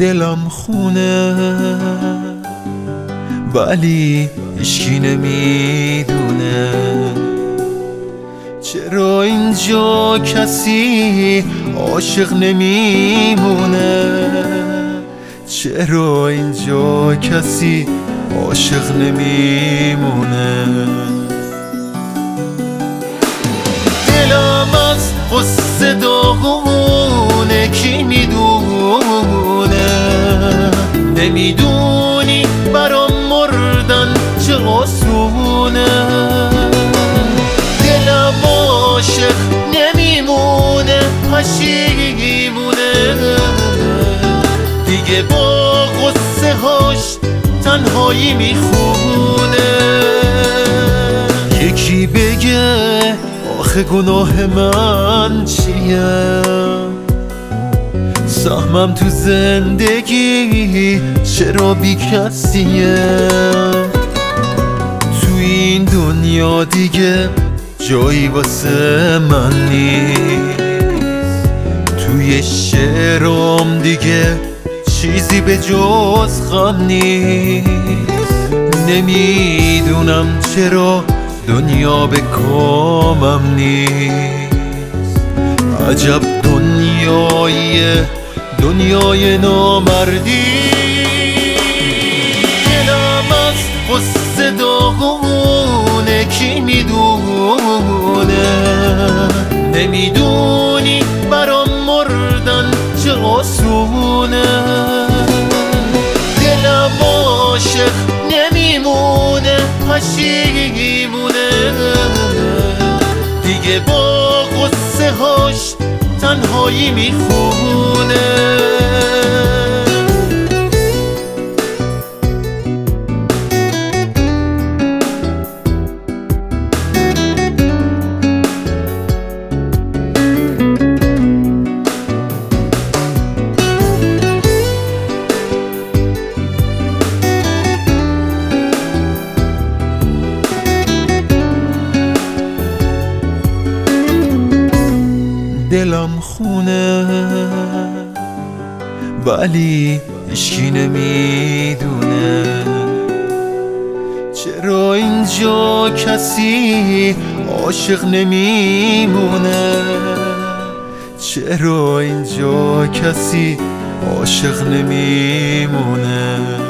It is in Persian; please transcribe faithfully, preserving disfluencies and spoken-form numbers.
دلم خونه ولی هیچکی نمیدونه چرا اینجا کسی عاشق نمیمونه، چرا اینجا کسی عاشق نمیمونه. دلم از غصه داغونه کی میدونه، نمیدونی برام مردن چه آسونه. دلم عاشق نمیمونه پشیمونه، دیگه با غصه هاش تنهایی میخونه. یکی بگه آخه گناه من چیه، سهمم تو زندگی چرا بی کسیه. تو این دنیا دیگه جایی واسه من نیست، توی شعرام دیگه چیزی به جز غم نیست. نمیدونم چرا دنیا به کامم نیست، عجب دنیاییه دنیای نامردی. دلم از غصه داغونه کی میدونه، نمیدونی برام مردن چه آسونه. دلم عاشق نمیمونه پشیمونه، دیگه با غصه هاش تنهایی میخونه. دلم خونه ولی هیچکی نمیدونه، چرا اینجا کسی عاشق نمیمونه، چرا اینجا کسی عاشق نمیمونه.